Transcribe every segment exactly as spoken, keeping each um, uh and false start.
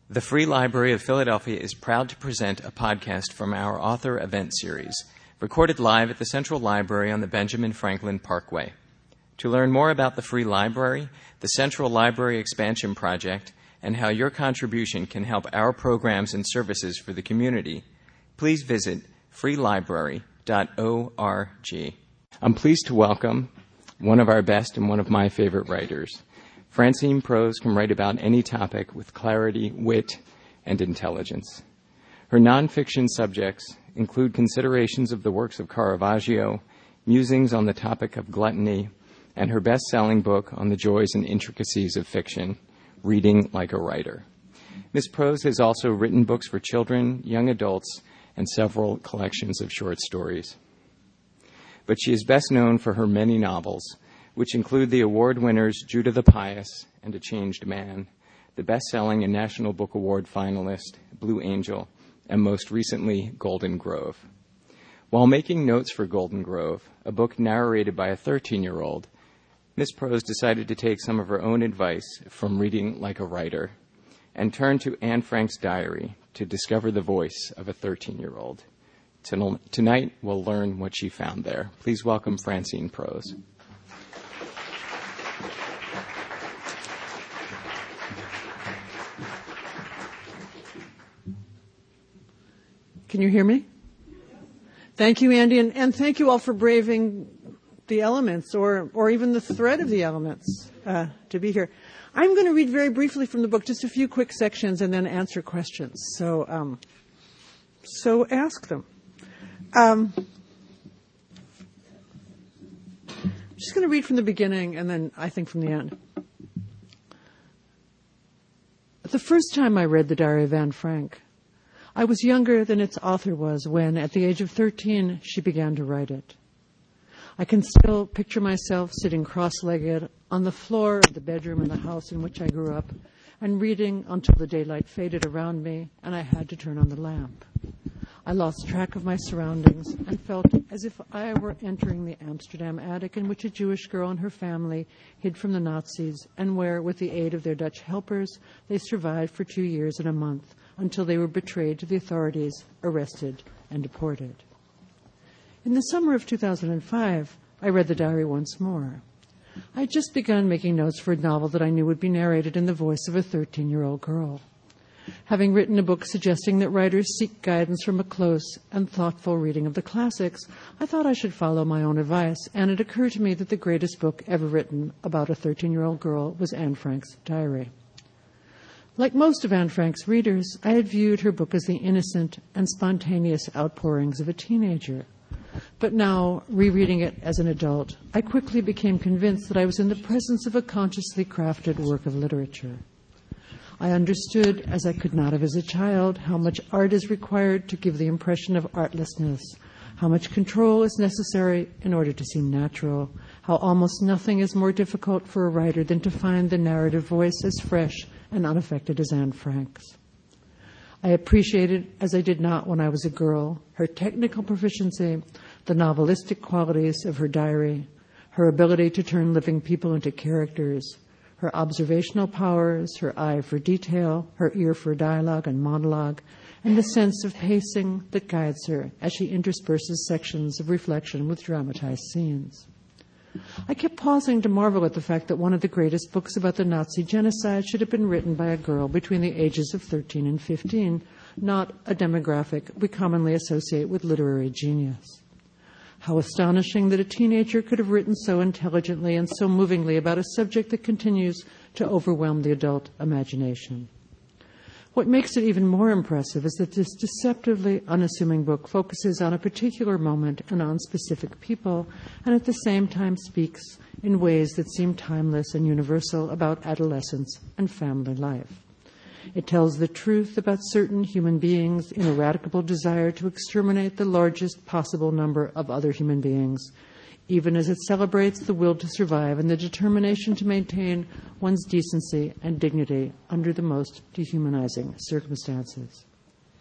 The Free Library of Philadelphia is proud to present a podcast from our author event series, recorded live at the Central Library on the Benjamin Franklin Parkway. To learn more about the Free Library, the Central Library Expansion Project, and how your contribution can help our programs and services for the community, please visit free library dot org. I'm pleased to welcome one of our best and one of my favorite writers. Francine Prose can write about any topic with clarity, wit, and intelligence. Her nonfiction subjects include considerations of the works of Caravaggio, musings on the topic of gluttony, and her best-selling book on the joys and intricacies of fiction, Reading Like a Writer. Miz Prose has also written books for children, young adults, and several collections of short stories. But she is best known for her many novels, which include the award winners Judah the Pious and A Changed Man, the best-selling and National Book Award finalist Blue Angel, and most recently Golden Grove. While making notes for Golden Grove, a book narrated by a thirteen-year-old, Miz Prose decided to take some of her own advice from Reading Like a Writer and turn to Anne Frank's diary to discover the voice of a thirteen-year-old. Tonight, we'll learn what she found there. Please welcome Francine Prose. Can you hear me? Thank you, Andy, and, and thank you all for braving the elements or, or even the threat of the elements uh, to be here. I'm going to read very briefly from the book, just a few quick sections, and then answer questions. So, um, so ask them. Um, I'm just going to read from the beginning and then I think from the end. The first time I read the Diary of Anne Frank, I was younger than its author was when, at the age of thirteen, she began to write it. I can still picture myself sitting cross-legged on the floor of the bedroom in the house in which I grew up and reading until the daylight faded around me and I had to turn on the lamp. I lost track of my surroundings and felt as if I were entering the Amsterdam attic in which a Jewish girl and her family hid from the Nazis and where, with the aid of their Dutch helpers, they survived for two years and a month until they were betrayed to the authorities, arrested, and deported. In the summer of two thousand five, I read the diary once more. I had just begun making notes for a novel that I knew would be narrated in the voice of a thirteen-year-old girl. Having written a book suggesting that writers seek guidance from a close and thoughtful reading of the classics, I thought I should follow my own advice, and it occurred to me that the greatest book ever written about a thirteen-year-old girl was Anne Frank's diary. Like most of Anne Frank's readers, I had viewed her book as the innocent and spontaneous outpourings of a teenager. But now, rereading it as an adult, I quickly became convinced that I was in the presence of a consciously crafted work of literature. I understood, as I could not have as a child, how much art is required to give the impression of artlessness, how much control is necessary in order to seem natural, how almost nothing is more difficult for a writer than to find the narrative voice as fresh and unaffected as Anne Frank's. I appreciated, as I did not when I was a girl, her technical proficiency, the novelistic qualities of her diary, her ability to turn living people into characters, her observational powers, her eye for detail, her ear for dialogue and monologue, and the sense of pacing that guides her as she intersperses sections of reflection with dramatized scenes. I kept pausing to marvel at the fact that one of the greatest books about the Nazi genocide should have been written by a girl between the ages of thirteen and fifteen, not a demographic we commonly associate with literary genius. How astonishing that a teenager could have written so intelligently and so movingly about a subject that continues to overwhelm the adult imagination. What makes it even more impressive is that this deceptively unassuming book focuses on a particular moment and on specific people, and at the same time speaks in ways that seem timeless and universal about adolescence and family life. It tells the truth about certain human beings' ineradicable desire to exterminate the largest possible number of other human beings, even as it celebrates the will to survive and the determination to maintain one's decency and dignity under the most dehumanizing circumstances.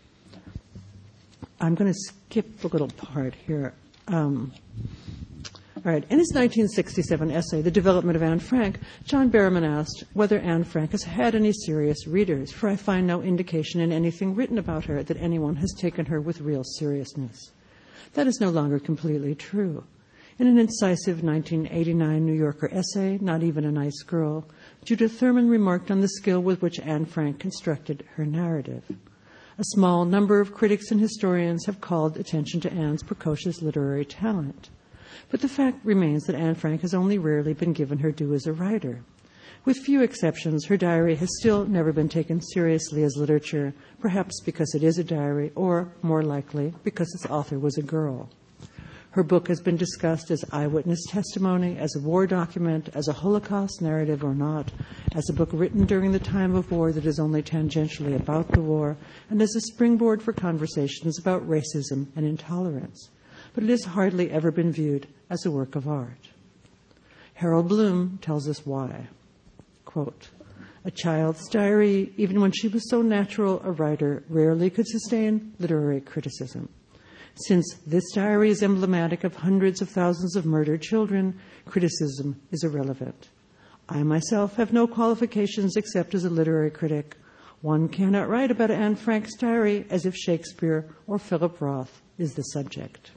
I'm going to skip a little part here. Um, All right. In his nineteen sixty-seven essay, The Development of Anne Frank, John Berriman asked whether Anne Frank has had any serious readers, for I find no indication in anything written about her that anyone has taken her with real seriousness. That is no longer completely true. In an incisive nineteen eighty-nine New Yorker essay, Not Even a Nice Girl, Judith Thurman remarked on the skill with which Anne Frank constructed her narrative. A small number of critics and historians have called attention to Anne's precocious literary talent. But the fact remains that Anne Frank has only rarely been given her due as a writer. With few exceptions, her diary has still never been taken seriously as literature, perhaps because it is a diary, or, more likely, because its author was a girl. Her book has been discussed as eyewitness testimony, as a war document, as a Holocaust narrative or not, as a book written during the time of war that is only tangentially about the war, and as a springboard for conversations about racism and intolerance. But it has hardly ever been viewed as a work of art. Harold Bloom tells us why. Quote, a child's diary, even when she was so natural a writer, rarely could sustain literary criticism. Since this diary is emblematic of hundreds of thousands of murdered children, criticism is irrelevant. I myself have no qualifications except as a literary critic. One cannot write about Anne Frank's diary as if Shakespeare or Philip Roth is the subject.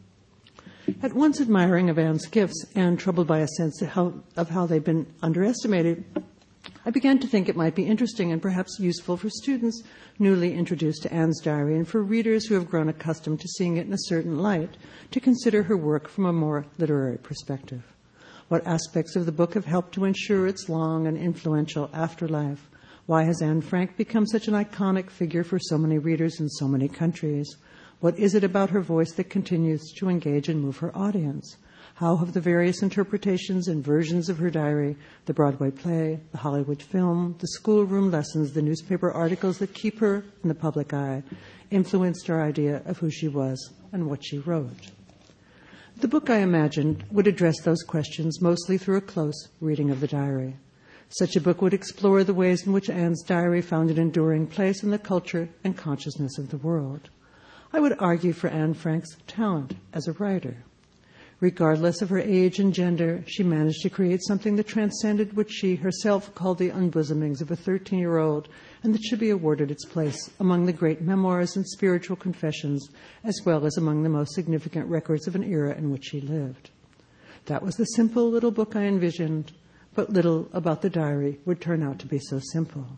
At once admiring of Anne's gifts and troubled by a sense of how, of how they've been underestimated, I began to think it might be interesting and perhaps useful for students newly introduced to Anne's diary and for readers who have grown accustomed to seeing it in a certain light to consider her work from a more literary perspective. What aspects of the book have helped to ensure its long and influential afterlife? Why has Anne Frank become such an iconic figure for so many readers in so many countries? What is it about her voice that continues to engage and move her audience? How have the various interpretations and versions of her diary, the Broadway play, the Hollywood film, the schoolroom lessons, the newspaper articles that keep her in the public eye, influenced our idea of who she was and what she wrote? The book, I imagined, would address those questions mostly through a close reading of the diary. Such a book would explore the ways in which Anne's diary found an enduring place in the culture and consciousness of the world. I would argue for Anne Frank's talent as a writer. Regardless of her age and gender, she managed to create something that transcended what she herself called the unbosomings of a thirteen-year-old, and that should be awarded its place among the great memoirs and spiritual confessions, as well as among the most significant records of an era in which she lived. That was the simple little book I envisioned, but little about the diary would turn out to be so simple.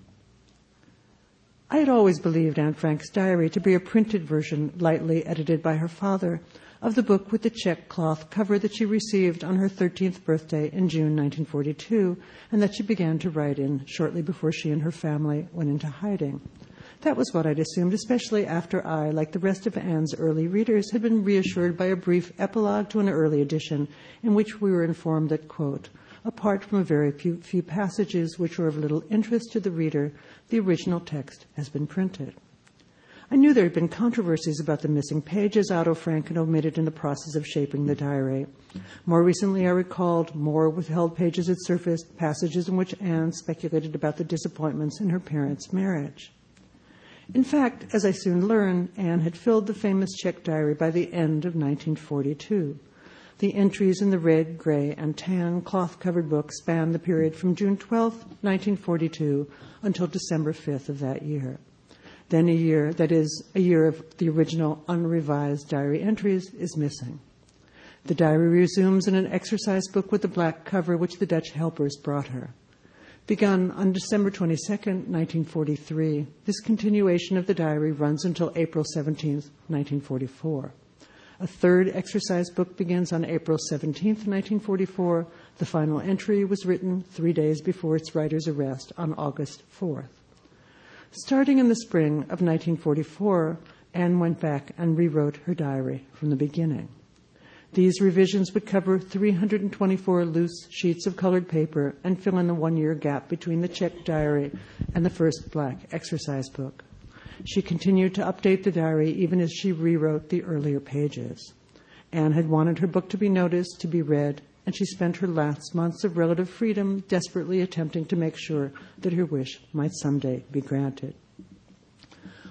I had always believed Anne Frank's diary to be a printed version, lightly edited by her father, of the book with the check cloth cover that she received on her thirteenth birthday in June nineteen forty-two, and that she began to write in shortly before she and her family went into hiding. That was what I'd assumed, especially after I, like the rest of Anne's early readers, had been reassured by a brief epilogue to an early edition in which we were informed that, quote, apart from a very few, few passages which were of little interest to the reader, the original text has been printed. I knew there had been controversies about the missing pages Otto Frank had omitted in the process of shaping the diary. More recently, I recalled more withheld pages had surfaced, passages in which Anne speculated about the disappointments in her parents' marriage. In fact, as I soon learned, Anne had filled the famous check diary by the end of nineteen forty-two. The entries in the red, gray, and tan cloth-covered book span the period from June twelfth, nineteen forty-two, until December fifth of that year. Then a year, that is, a year of the original unrevised diary entries, is missing. The diary resumes in an exercise book with a black cover which the Dutch helpers brought her. Begun on December twenty-second, nineteen forty-three, this continuation of the diary runs until April seventeenth, nineteen forty-four. A third exercise book begins on April seventeenth, nineteen forty-four. The final entry was written three days before its writer's arrest on August fourth. Starting in the spring of nineteen forty-four, Anne went back and rewrote her diary from the beginning. These revisions would cover three hundred twenty-four loose sheets of colored paper and fill in the one-year gap between the check diary and the first black exercise book. She continued to update the diary even as she rewrote the earlier pages. Anne had wanted her book to be noticed, to be read, and she spent her last months of relative freedom desperately attempting to make sure that her wish might someday be granted.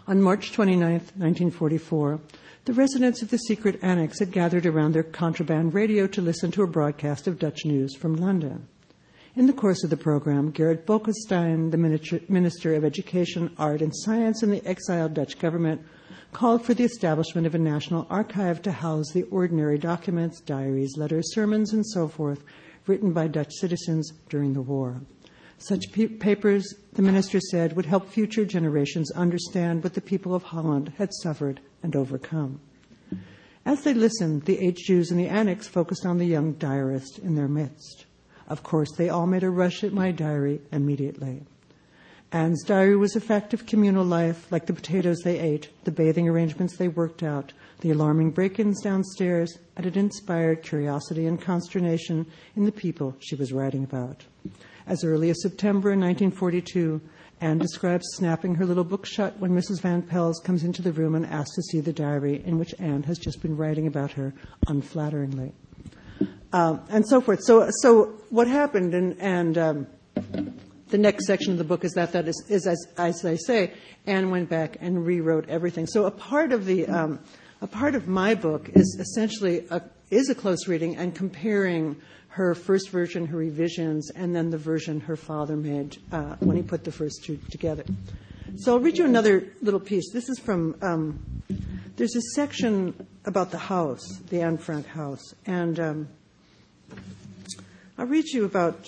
On March twenty-ninth, nineteen forty-four, the residents of the secret annex had gathered around their contraband radio to listen to a broadcast of Dutch news from London. In the course of the program, Gerrit Bolkestein, the Minister of Education, Art and Science in the exiled Dutch government, called for the establishment of a national archive to house the ordinary documents, diaries, letters, sermons, and so forth, written by Dutch citizens during the war. Such pe- papers, the minister said, would help future generations understand what the people of Holland had suffered and overcome. As they listened, the eight Jews in the annex focused on the young diarist in their midst. Of course, they all made a rush at my diary immediately. Anne's diary was a fact of communal life, like the potatoes they ate, the bathing arrangements they worked out, the alarming break-ins downstairs, and it inspired curiosity and consternation in the people she was writing about. As early as September nineteen forty-two, Anne describes snapping her little book shut when Missus Van Pels comes into the room and asks to see the diary in which Anne has just been writing about her unflatteringly. Um, and so forth. So, so what happened, and, and um, the next section of the book is that that is, is as, as I say, Anne went back and rewrote everything. So a part of the, um, a part of my book is essentially a, is a close reading and comparing her first version, her revisions, and then the version her father made uh, when he put the first two together. So I'll read you another little piece. This is from, um, there's a section about the house, the Anne Frank house, and um, I'll read you about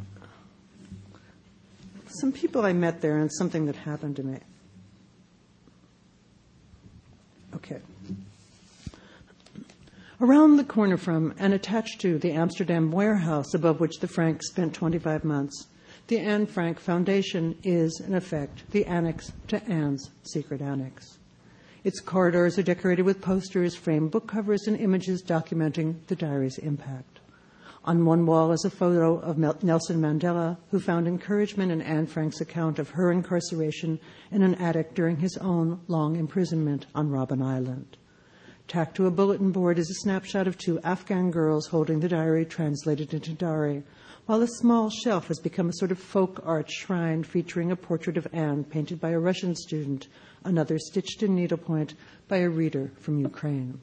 some people I met there and something that happened to me. Okay. Around the corner from and attached to the Amsterdam warehouse above which the Franks spent twenty-five months, the Anne Frank Foundation is, in effect, the annex to Anne's secret annex. Its corridors are decorated with posters, framed book covers, and images documenting the diary's impact. On one wall is a photo of Nelson Mandela, who found encouragement in Anne Frank's account of her incarceration in an attic during his own long imprisonment on Robben Island. Tacked to a bulletin board is a snapshot of two Afghan girls holding the diary translated into Dari, while a small shelf has become a sort of folk art shrine featuring a portrait of Anne painted by a Russian student, another stitched in needlepoint by a reader from Ukraine.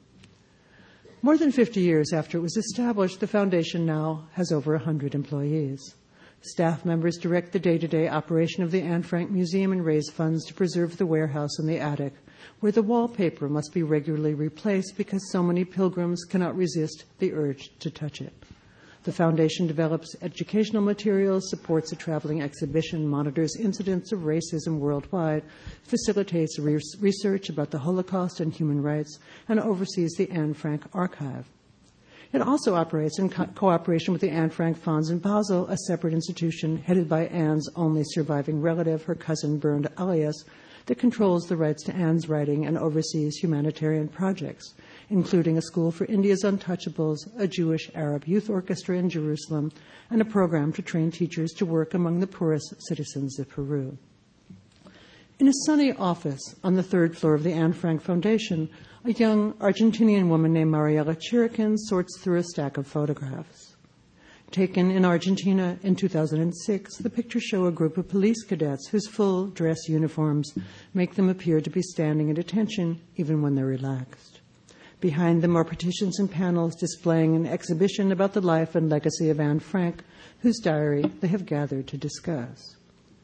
More than fifty years after it was established, the foundation now has over one hundred employees. Staff members direct the day-to-day operation of the Anne Frank Museum and raise funds to preserve the warehouse in the attic, where the wallpaper must be regularly replaced because so many pilgrims cannot resist the urge to touch it. The foundation develops educational materials, supports a traveling exhibition, monitors incidents of racism worldwide, facilitates re- research about the Holocaust and human rights, and oversees the Anne Frank Archive. It also operates in co- cooperation with the Anne Frank Fonds in Basel, a separate institution headed by Anne's only surviving relative, her cousin Bernd Alias, that controls the rights to Anne's writing and oversees humanitarian projects, including a school for India's untouchables, a Jewish Arab youth orchestra in Jerusalem, and a program to train teachers to work among the poorest citizens of Peru. In a sunny office on the third floor of the Anne Frank Foundation, a young Argentinian woman named Mariela Chiriquin sorts through a stack of photographs. Taken in Argentina in two thousand six, the pictures show a group of police cadets whose full dress uniforms make them appear to be standing at attention even when they're relaxed. Behind them are partitions and panels displaying an exhibition about the life and legacy of Anne Frank, whose diary they have gathered to discuss.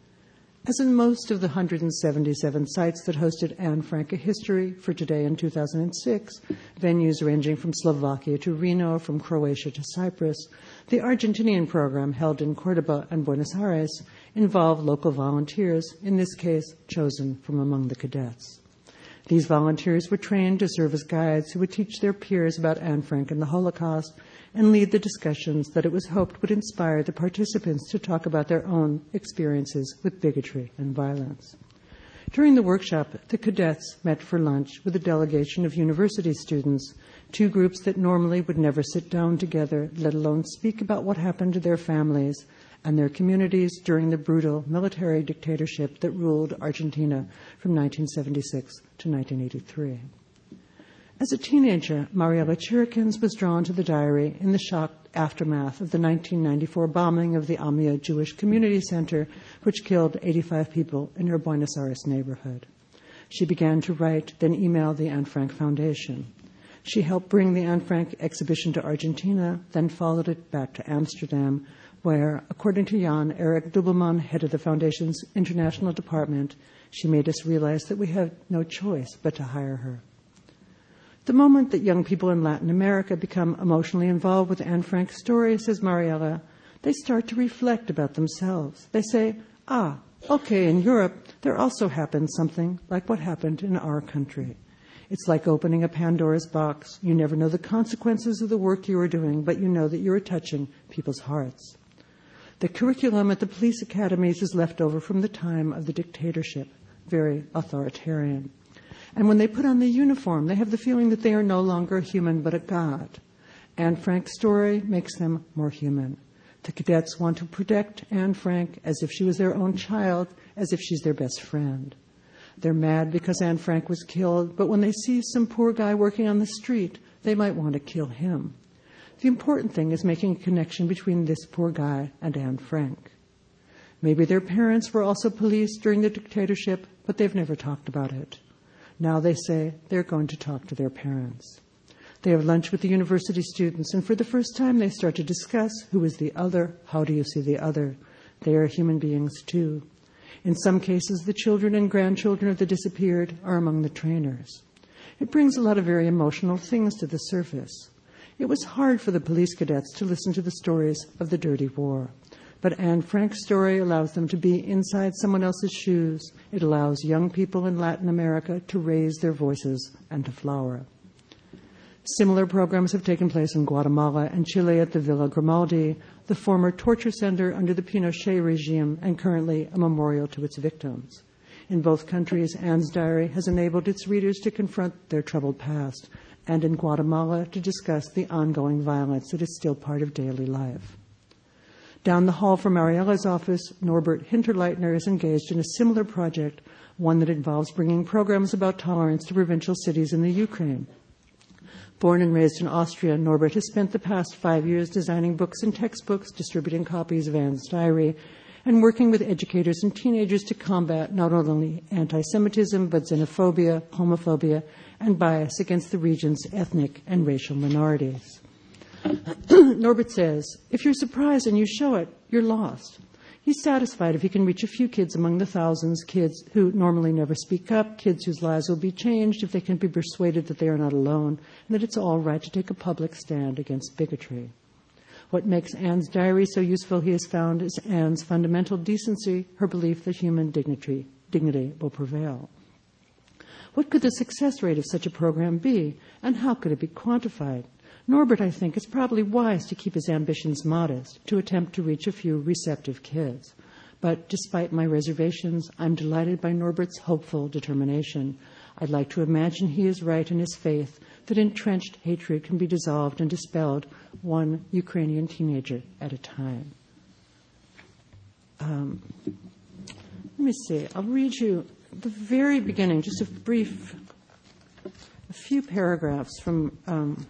As in most of the one hundred seventy-seven sites that hosted Anne Frank: A History for Today in two thousand six, venues ranging from Slovakia to Reno, from Croatia to Cyprus, the Argentinian program held in Cordoba and Buenos Aires involved local volunteers, in this case chosen from among the cadets. These volunteers were trained to serve as guides who would teach their peers about Anne Frank and the Holocaust and lead the discussions that it was hoped would inspire the participants to talk about their own experiences with bigotry and violence. During the workshop, the cadets met for lunch with a delegation of university students, two groups that normally would never sit down together, let alone speak about what happened to their families and their communities during the brutal military dictatorship that ruled Argentina from nineteen seventy-six to nineteen eighty-three. As a teenager, Mariela Chiriquin was drawn to the diary in the shock aftermath of the nineteen ninety-four bombing of the Amia Jewish Community Center, which killed eighty-five people in her Buenos Aires neighborhood. She began to write, then email the Anne Frank Foundation. She helped bring the Anne Frank exhibition to Argentina, then followed it back to Amsterdam, where, according to Jan Erik Dubelman, head of the Foundation's international department, she made us realize that we had no choice but to hire her. The moment that young people in Latin America become emotionally involved with Anne Frank's story, says Mariella, they start to reflect about themselves. They say, ah, okay, in Europe, there also happened something like what happened in our country. It's like opening a Pandora's box. You never know the consequences of the work you are doing, but you know that you are touching people's hearts. The curriculum at the police academies is left over from the time of the dictatorship, very authoritarian. And when they put on the uniform, they have the feeling that they are no longer a human but a god. Anne Frank's story makes them more human. The cadets want to protect Anne Frank as if she was their own child, as if she's their best friend. They're mad because Anne Frank was killed, but when they see some poor guy working on the street, they might want to kill him. The important thing is making a connection between this poor guy and Anne Frank. Maybe their parents were also police during the dictatorship, but they've never talked about it. Now they say they're going to talk to their parents. They have lunch with the university students, and for the first time they start to discuss who is the other, how do you see the other. They are human beings too. In some cases, the children and grandchildren of the disappeared are among the trainers. It brings a lot of very emotional things to the surface. It was hard for the police cadets to listen to the stories of the dirty war. But Anne Frank's story allows them to be inside someone else's shoes. It allows young people in Latin America to raise their voices and to flower. Similar programs have taken place in Guatemala and Chile at the Villa Grimaldi, the former torture center under the Pinochet regime and currently a memorial to its victims. In both countries, Anne's diary has enabled its readers to confront their troubled past, and in Guatemala to discuss the ongoing violence that is still part of daily life. Down the hall from Mariella's office, Norbert Hinterleitner is engaged in a similar project, one that involves bringing programs about tolerance to provincial cities in the Ukraine. Born and raised in Austria, Norbert has spent the past five years designing books and textbooks, distributing copies of Anne's diary, and working with educators and teenagers to combat not only anti-Semitism, but xenophobia, homophobia, and bias against the region's ethnic and racial minorities. Norbert says, if you're surprised and you show it, you're lost. He's satisfied if he can reach a few kids among the thousands, kids who normally never speak up, kids whose lives will be changed if they can be persuaded that they are not alone and that it's all right to take a public stand against bigotry. What makes Anne's diary so useful, he has found, is Anne's fundamental decency, her belief that human dignity, dignity will prevail. What could the success rate of such a program be, and how could it be quantified? Norbert, I think, is probably wise to keep his ambitions modest, to attempt to reach a few receptive kids. But despite my reservations, I'm delighted by Norbert's hopeful determination. I'd like to imagine he is right in his faith that entrenched hatred can be dissolved and dispelled one Ukrainian teenager at a time. Um, let me see. I'll read you the very beginning, just a brief, a few paragraphs from um,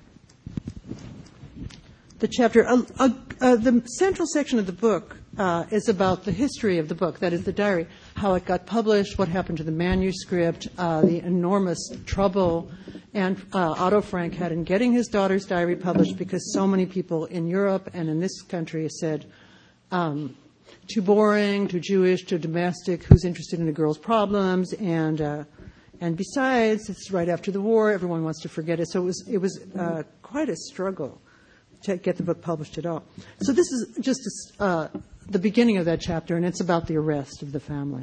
the chapter. Uh, uh, uh, the central section of the book uh, is about the history of the book, that is the diary, how it got published, what happened to the manuscript, uh, the enormous trouble and uh, Otto Frank had in getting his daughter's diary published because so many people in Europe and in this country said, um, too boring, too Jewish, too domestic, who's interested in a girl's problems, and uh, and besides, it's right after the war, everyone wants to forget it. So it was, it was uh, quite a struggle to get the book published at all. So this is just uh, the beginning of that chapter, and it's about the arrest of the family.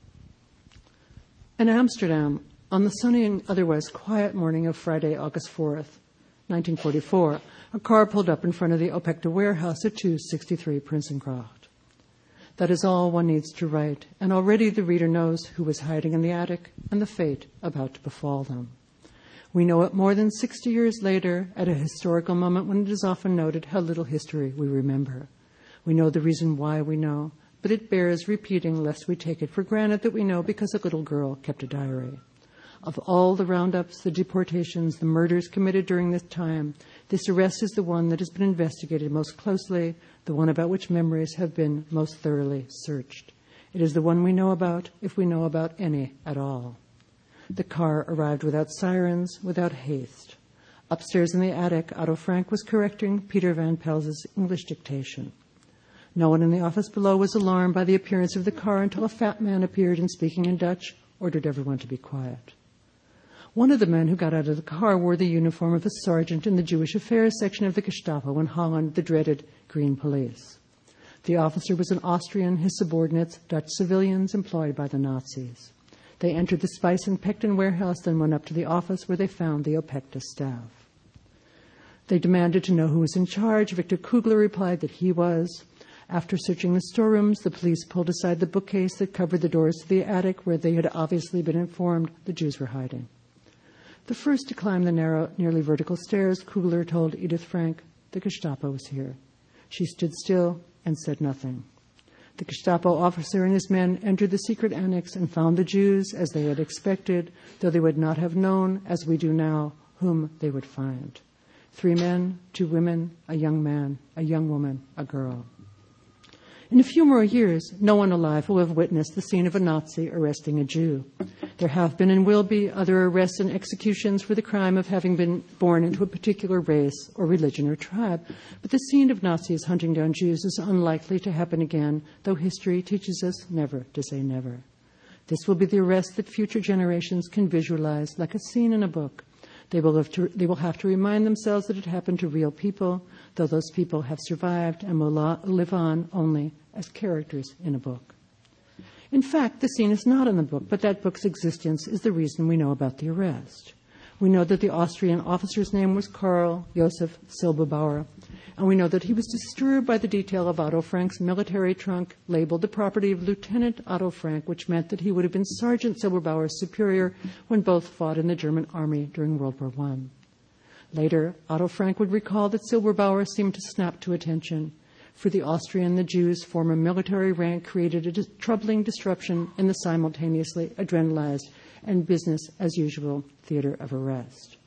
In Amsterdam, on the sunny and otherwise quiet morning of Friday, August fourth, nineteen forty-four, a car pulled up in front of the Opekta warehouse at two sixty-three Prinsengracht. That is all one needs to write, and already the reader knows who was hiding in the attic and the fate about to befall them. We know it more than sixty years later, at a historical moment when it is often noted how little history we remember. We know the reason why we know, but it bears repeating lest we take it for granted that we know because a little girl kept a diary. Of all the roundups, the deportations, the murders committed during this time, this arrest is the one that has been investigated most closely, the one about which memories have been most thoroughly searched. It is the one we know about, if we know about any at all. The car arrived without sirens, without haste. Upstairs in the attic, Otto Frank was correcting Peter Van Pel's English dictation. No one in the office below was alarmed by the appearance of the car until a fat man appeared and, speaking in Dutch, ordered everyone to be quiet. One of the men who got out of the car wore the uniform of a sergeant in the Jewish Affairs section of the Gestapo in Holland, the dreaded Green Police. The officer was an Austrian, his subordinates, Dutch civilians employed by the Nazis. They entered the Spice and Pectin warehouse, then went up to the office where they found the Opekta staff. They demanded to know who was in charge. Victor Kugler replied that he was. After searching the storerooms, the police pulled aside the bookcase that covered the doors to the attic where they had obviously been informed the Jews were hiding. The first to climb the narrow, nearly vertical stairs, Kugler told Edith Frank the Gestapo was here. She stood still and said nothing. The Gestapo officer and his men entered the secret annex and found the Jews, as they had expected, though they would not have known, as we do now, whom they would find. Three men, two women, a young man, a young woman, a girl. In a few more years, no one alive will have witnessed the scene of a Nazi arresting a Jew. There have been and will be other arrests and executions for the crime of having been born into a particular race or religion or tribe, but the scene of Nazis hunting down Jews is unlikely to happen again, though history teaches us never to say never. This will be the arrest that future generations can visualize like a scene in a book. They will have to, they will have to remind themselves that it happened to real people, though those people have survived and will live on only as characters in a book. In fact, the scene is not in the book, but that book's existence is the reason we know about the arrest. We know that the Austrian officer's name was Karl Josef Silberbauer, and we know that he was disturbed by the detail of Otto Frank's military trunk labeled the property of Lieutenant Otto Frank, which meant that he would have been Sergeant Silberbauer's superior when both fought in the German army during World War One. Later, Otto Frank would recall that Silberbauer seemed to snap to attention. For the Austrian, the Jews' former military rank created a dis- troubling disruption in the simultaneously adrenalized and business-as-usual theater of arrest.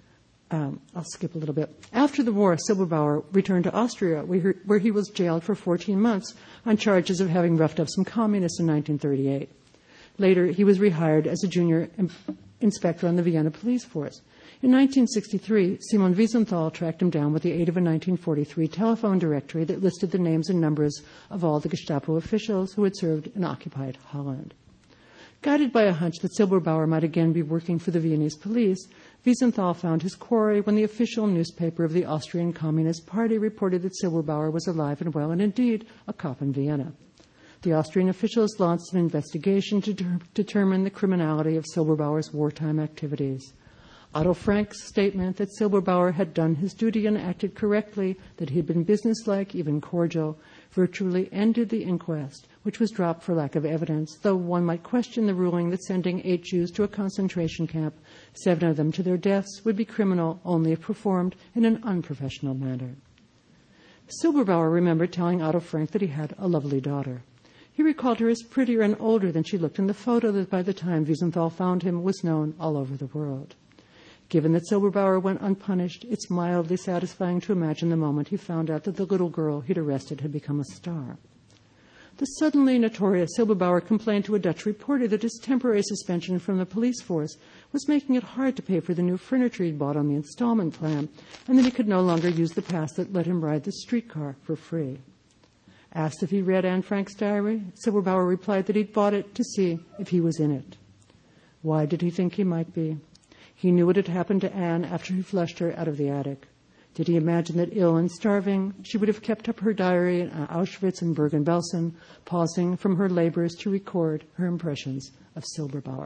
Um, I'll skip a little bit. After the war, Silberbauer returned to Austria, where he was jailed for fourteen months on charges of having roughed up some communists in nineteen thirty-eight. Later, he was rehired as a junior im- inspector on the Vienna police force. In nineteen sixty-three, Simon Wiesenthal tracked him down with the aid of a nineteen forty-three telephone directory that listed the names and numbers of all the Gestapo officials who had served in occupied Holland. Guided by a hunch that Silberbauer might again be working for the Viennese police, Wiesenthal found his quarry when the official newspaper of the Austrian Communist Party reported that Silberbauer was alive and well and indeed a cop in Vienna. The Austrian officials launched an investigation to de- determine the criminality of Silberbauer's wartime activities. Otto Frank's statement that Silberbauer had done his duty and acted correctly, that he had been businesslike, even cordial, virtually ended the inquest, which was dropped for lack of evidence, though one might question the ruling that sending eight Jews to a concentration camp, seven of them to their deaths, would be criminal only if performed in an unprofessional manner. Silberbauer remembered telling Otto Frank that he had a lovely daughter. He recalled her as prettier and older than she looked in the photo that by the time Wiesenthal found him was known all over the world. Given that Silberbauer went unpunished, it's mildly satisfying to imagine the moment he found out that the little girl he'd arrested had become a star. The suddenly notorious Silberbauer complained to a Dutch reporter that his temporary suspension from the police force was making it hard to pay for the new furniture he'd bought on the installment plan, and that he could no longer use the pass that let him ride the streetcar for free. Asked if he read Anne Frank's diary, Silberbauer replied that he'd bought it to see if he was in it. Why did he think he might be? He knew what had happened to Anne after he flushed her out of the attic. Did he imagine that, ill and starving, she would have kept up her diary in Auschwitz and Bergen-Belsen, pausing from her labors to record her impressions of Silberbauer?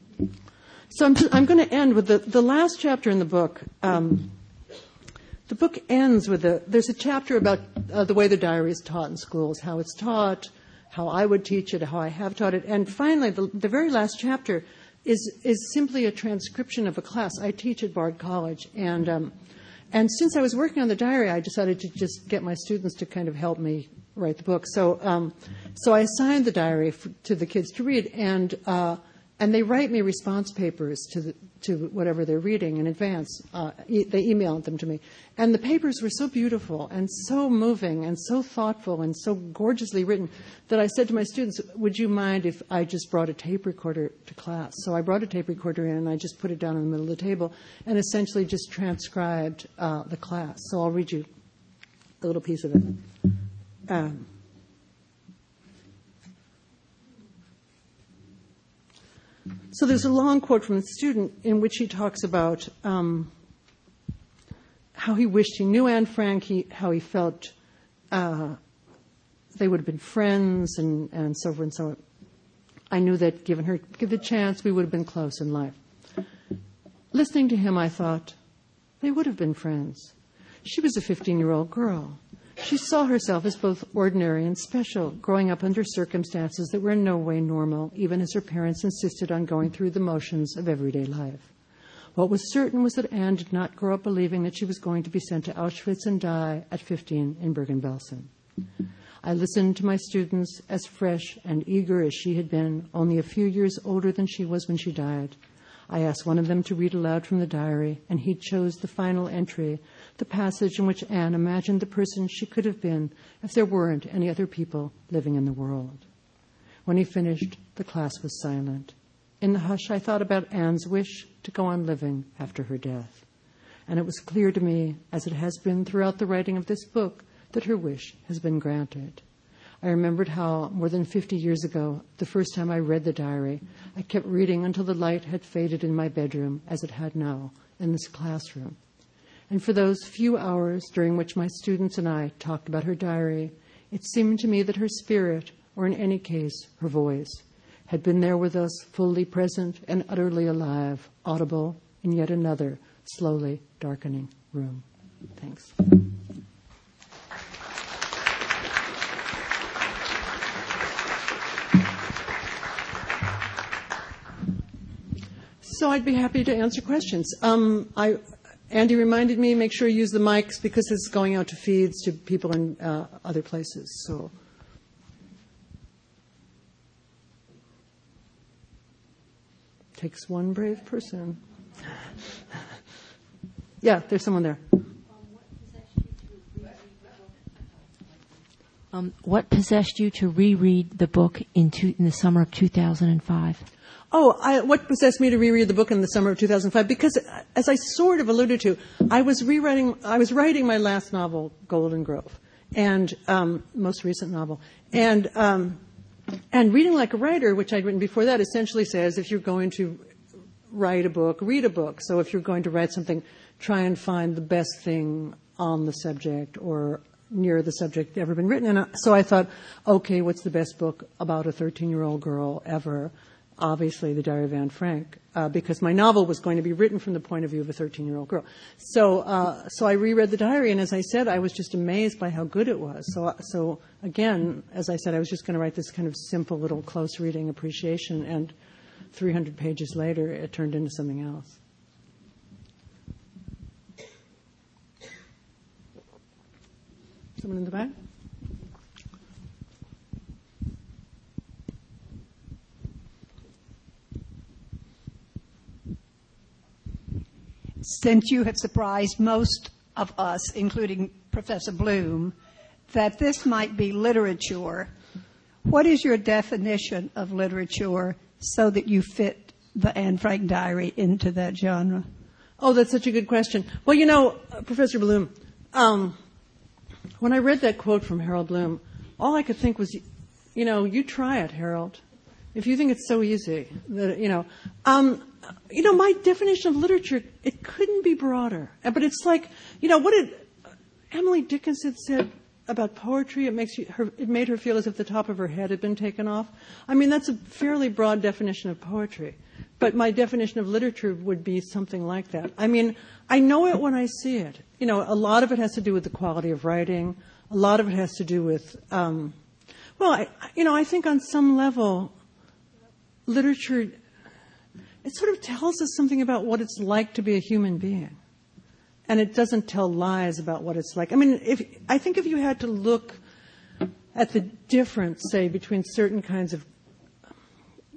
So I'm, I'm going to end with the, the last chapter in the book. Um, the book ends with a, there's a chapter about uh, the way the diary is taught in schools, how it's taught, how I would teach it, how I have taught it. And finally, the, the very last chapter is is simply a transcription of a class I teach at Bard College. And um, and since I was working on the diary, I decided to just get my students to kind of help me write the book. So um, so I assigned the diary for, to the kids to read, and uh, and they write me response papers to the, to whatever they're reading in advance. Uh, e- they email them to me. And the papers were so beautiful and so moving and so thoughtful and so gorgeously written that I said to my students, would you mind if I just brought a tape recorder to class? So I brought a tape recorder in and I just put it down in the middle of the table and essentially just transcribed uh, the class. So I'll read you a little piece of it. Um, So there's a long quote from the student in which he talks about um, how he wished he knew Anne Frank, he, how he felt uh, they would have been friends, and, and so forth and so on. I knew that given her give a chance, we would have been close in life. Listening to him, I thought, they would have been friends. She was a fifteen-year-old girl. She saw herself as both ordinary and special, growing up under circumstances that were in no way normal, even as her parents insisted on going through the motions of everyday life. What was certain was that Anne did not grow up believing that she was going to be sent to Auschwitz and die at fifteen in Bergen-Belsen. I listened to my students, as fresh and eager as she had been, only a few years older than she was when she died. I asked one of them to read aloud from the diary, and he chose the final entry, the passage in which Anne imagined the person she could have been if there weren't any other people living in the world. When he finished, the class was silent. In the hush, I thought about Anne's wish to go on living after her death. And it was clear to me, as it has been throughout the writing of this book, that her wish has been granted. I remembered how, more than fifty years ago, the first time I read the diary, I kept reading until the light had faded in my bedroom, as it had now, in this classroom. And for those few hours during which my students and I talked about her diary, it seemed to me that her spirit, or in any case, her voice, had been there with us, fully present and utterly alive, audible in yet another slowly darkening room. Thanks. So I'd be happy to answer questions. Um, I, Andy reminded me, make sure you use the mics because it's going out to feeds to people in uh, other places. So, takes one brave person. Yeah, there's someone there. Um, what possessed you to reread the book in, two, in the summer of two thousand five? Oh, I, what possessed me to reread the book in the summer of two thousand five? Because, as I sort of alluded to, I was rewriting, I was writing my last novel, Golden Grove, and um, most recent novel, and um, and Reading Like a Writer, which I'd written before that, essentially says if you're going to write a book, read a book. So if you're going to write something, try and find the best thing on the subject or near the subject ever been written. And so I thought, okay, what's the best book about a thirteen-year-old girl ever? Obviously, The Diary of Anne Frank, uh, because my novel was going to be written from the point of view of a thirteen-year-old girl. So, uh, so I reread the diary, and as I said, I was just amazed by how good it was. So, so again, as I said, I was just going to write this kind of simple little close reading appreciation, and three hundred pages later, it turned into something else. Someone in the back? Since you have surprised most of us, including Professor Bloom, that this might be literature, what is your definition of literature so that you fit the Anne Frank diary into that genre? Oh, that's such a good question. Well, you know, uh, Professor Bloom, um, when I read that quote from Harold Bloom, all I could think was, you know, you try it, Harold. If you think it's so easy, that, you know, um, you know, my definition of literature, it couldn't be broader. But it's like, you know, what did Emily Dickinson said about poetry? It makes you, her, it made her feel as if the top of her head had been taken off. I mean, that's a fairly broad definition of poetry. But my definition of literature would be something like that. I mean, I know it when I see it. You know, a lot of it has to do with the quality of writing. A lot of it has to do with, um, well, I, you know, I think on some level, literature, it sort of tells us something about what it's like to be a human being. And it doesn't tell lies about what it's like. I mean, if I think if you had to look at the difference, say, between certain kinds of,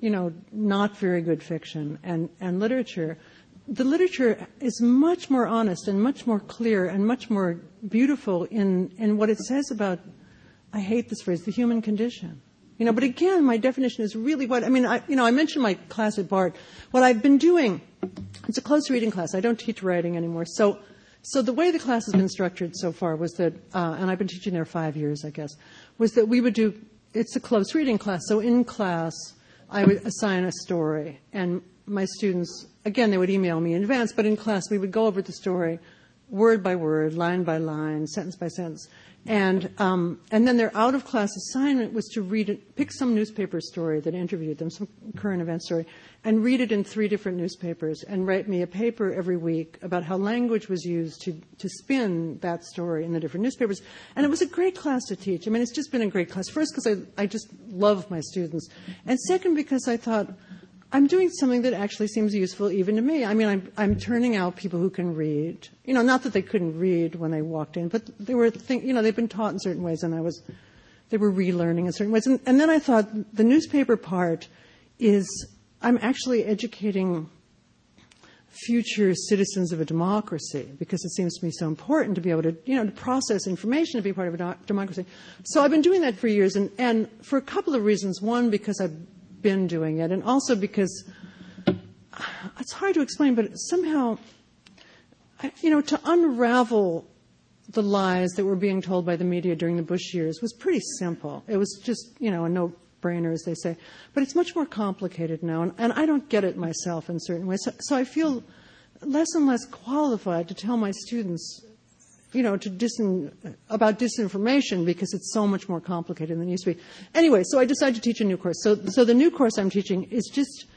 you know, not very good fiction and, and literature, the literature is much more honest and much more clear and much more beautiful in, in what it says about, I hate this phrase, the human condition. You know, but again, my definition is really what, I mean, I, you know, I mentioned my class at Bard. What I've been doing, it's a close reading class. I don't teach writing anymore. So, so the way the class has been structured so far was that, uh, and I've been teaching there five years, I guess, was that we would do, it's a close reading class. So in class, I would assign a story, and my students, again, they would email me in advance, but in class we would go over the story word by word, line by line, sentence by sentence. And um, and then their out-of-class assignment was to read it, pick some newspaper story that interviewed them, some current event story, and read it in three different newspapers and write me a paper every week about how language was used to, to spin that story in the different newspapers. And it was a great class to teach. I mean, it's just been a great class. First, because I, I just love my students. And second, because I thought, I'm doing something that actually seems useful even to me. I mean, I'm, I'm turning out people who can read. You know, not that they couldn't read when they walked in, but they were, think, you know, they've been taught in certain ways, and I was, they were relearning in certain ways. And, and then I thought the newspaper part is, I'm actually educating future citizens of a democracy, because it seems to me so important to be able to, you know, to process information, to be part of a do- democracy. So I've been doing that for years, and, and for a couple of reasons. One, because I've been doing it, and also because it's hard to explain, but somehow, you know, to unravel the lies that were being told by the media during the Bush years was pretty simple. It was just, you know, a no-brainer, as they say. But it's much more complicated now, and, and I don't get it myself in certain ways. So, so I feel less and less qualified to tell my students, you know, to disin- about disinformation, because it's so much more complicated than it used to be. Anyway, so I decided to teach a new course. So, so the new course I'm teaching is just,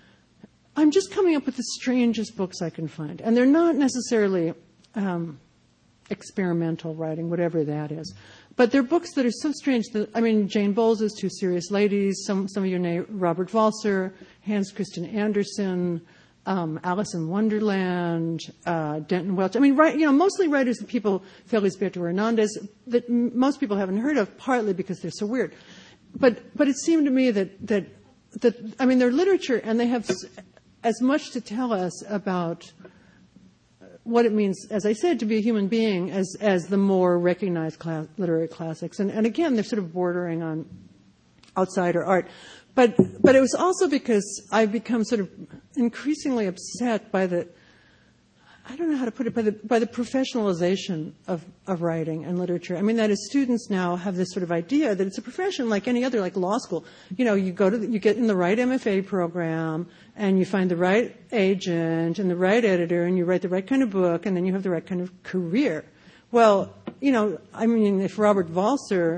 I'm just coming up with the strangest books I can find. And they're not necessarily um, experimental writing, whatever that is. But they're books that are so strange that, I mean, Jane Bowles' Two Serious Ladies, some, some of you know Robert Walser, Hans Christian Andersen, Um, Alice in Wonderland, uh, Denton Welch. I mean, right, you know, mostly writers that people, Felisberto Hernandez, that m- most people haven't heard of, partly because they're so weird. But but it seemed to me that that that I mean, they're literature, and they have s- as much to tell us about what it means, as I said, to be a human being as as the more recognized class, literary classics. And and again, they're sort of bordering on outsider art. But but it was also because I've become sort of increasingly upset by the, I don't know how to put it, by the by the professionalization of, of writing and literature. I mean, that is, students now have this sort of idea that it's a profession like any other, like law school. You know, you go to the, you get in the right M F A program, and you find the right agent and the right editor, and you write the right kind of book, and then you have the right kind of career. Well, you know, I mean, if Robert Walser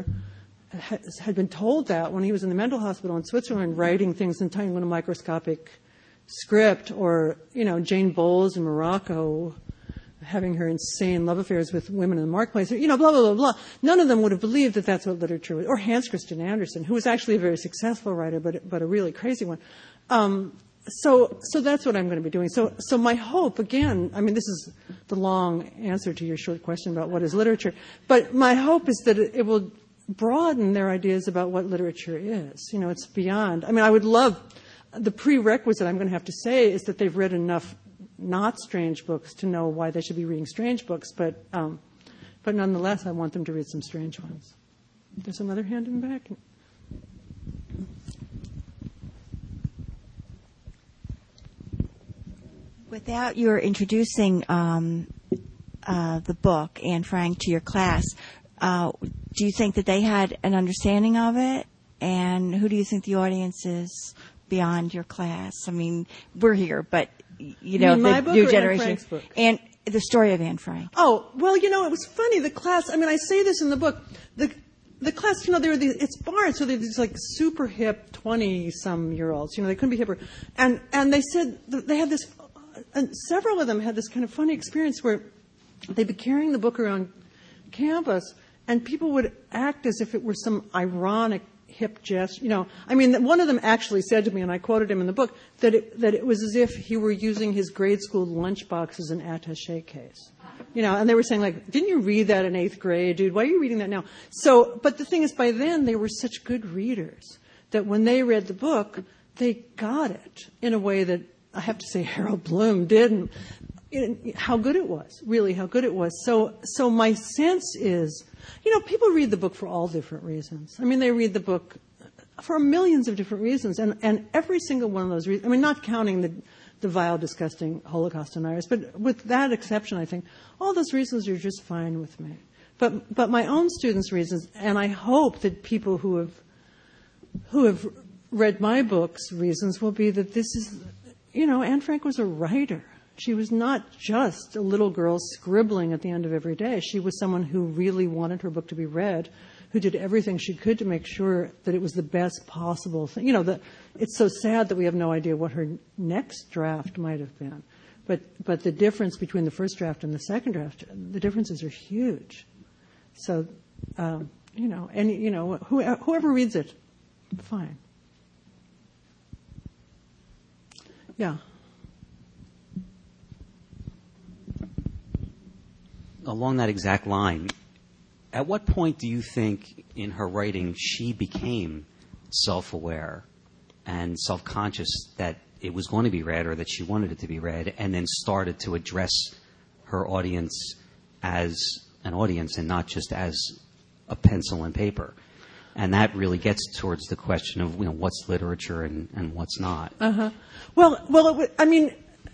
had been told that when he was in the mental hospital in Switzerland, writing things in tiny little microscopic script, or, you know, Jane Bowles in Morocco having her insane love affairs with women in the marketplace, you know, blah, blah, blah, blah. None of them would have believed that that's what literature was. Or Hans Christian Andersen, who was actually a very successful writer, but but a really crazy one. Um, so so that's what I'm going to be doing. So so my hope, again, I mean, this is the long answer to your short question about what is literature, but my hope is that it, it will broaden their ideas about what literature is. You know, it's beyond. I mean, I would love, the prerequisite I'm going to have to say is that they've read enough not strange books to know why they should be reading strange books, but um, but nonetheless, I want them to read some strange ones. There's another hand in the back. Without your introducing um, uh, the book, Anne Frank, to your class, uh, do you think that they had an understanding of it? And who do you think the audience is beyond your class? I mean, we're here, but, you know, you mean the my book new or generation. Anne Frank's book? And the story of Anne Frank. Oh, well, you know, it was funny. The class, I mean, I say this in the book. The the class, you know, they were these, it's Barnes, so they're these like super hip twenty-some-year-olds. You know, they couldn't be hipper. And, and they said, they had this, and several of them had this kind of funny experience where they'd be carrying the book around campus, and people would act as if it were some ironic hip gesture. You know, I mean, one of them actually said to me, and I quoted him in the book, that it, that it was as if he were using his grade school lunchbox as an attaché case. You know, and they were saying, like, didn't you read that in eighth grade, dude? Why are you reading that now? So, but the thing is, by then, they were such good readers that when they read the book, they got it in a way that I have to say Harold Bloom didn't. It, how good it was, really how good it was. So, so my sense is, you know, people read the book for all different reasons. I mean, they read the book for millions of different reasons, and, and every single one of those reasons, I mean, not counting the, the vile, disgusting Holocaust deniers, but with that exception, I think, all those reasons are just fine with me. But, but my own students' reasons, and I hope that people who have, who have read my books' reasons will be that this is, you know, Anne Frank was a writer. She was not just a little girl scribbling at the end of every day. She was someone who really wanted her book to be read, who did everything she could to make sure that it was the best possible thing. You know, the, it's so sad that we have no idea what her next draft might have been. But, but the difference between the first draft and the second draft, the differences are huge. So, um, you know, and, you know, who, whoever reads it, fine. Yeah. Along that exact line, at what point do you think in her writing she became self-aware and self-conscious that it was going to be read or that she wanted it to be read, and then started to address her audience as an audience and not just as a pencil and paper? And that really gets towards the question of, you know, what's literature and, and what's not. Uh-huh. Well, well, it w- I mean,